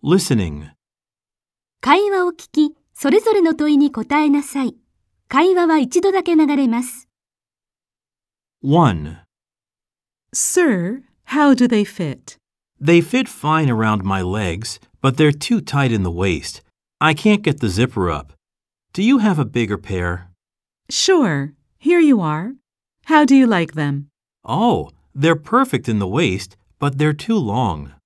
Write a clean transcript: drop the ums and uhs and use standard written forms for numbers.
Listening. 会話を聞き、それぞれの問いに答えなさい。会話は一度だけ流れます。 1. Sir, how do they fit? They fit fine around my legs, but they're too tight in the waist. I can't get the zipper up. Do you have a bigger pair? Sure, here you are. How do you like them? Oh, they're perfect in the waist, but they're too long.